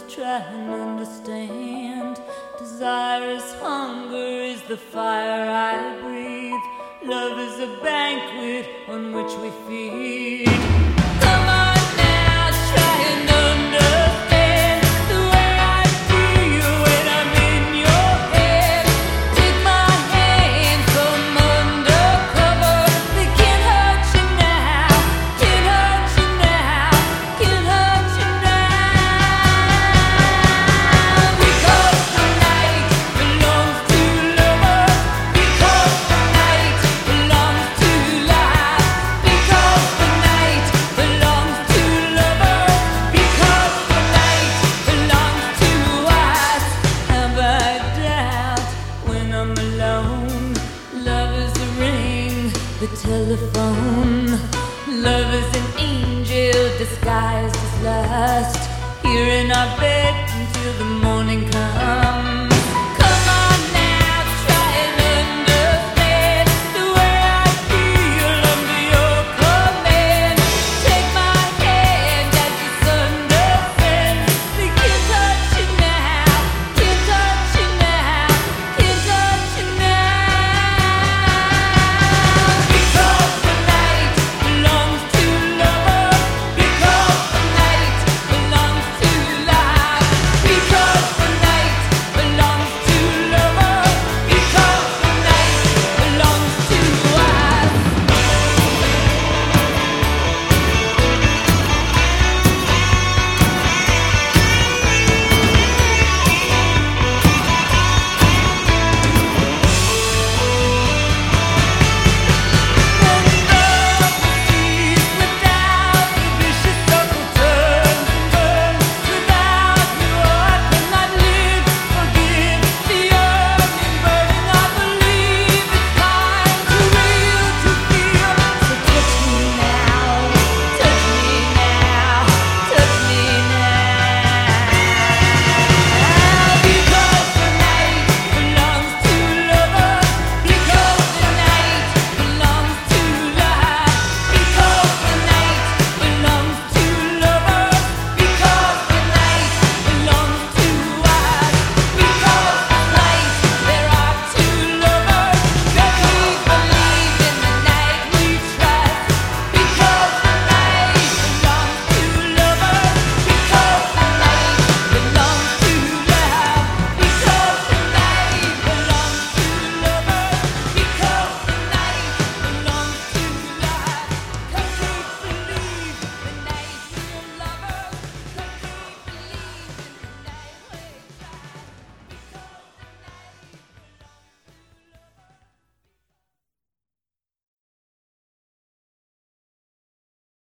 just try and understand. Desire is hunger, is the fire I breathe. Love is a banquet on which we feed. Come on now, try and understand the way I feel when I'm in your head. Take my hand from undercover. They can't hurt you now, can't hurt you now, can't hurt you now. Because the night belongs to lovers. Because the night belongs to life. Because the night belongs to lovers. Because the night belongs to us. Have I doubt when I'm alone? Love is a ring, the telephone. Love is an angel disguised as lust. Here in our bed until the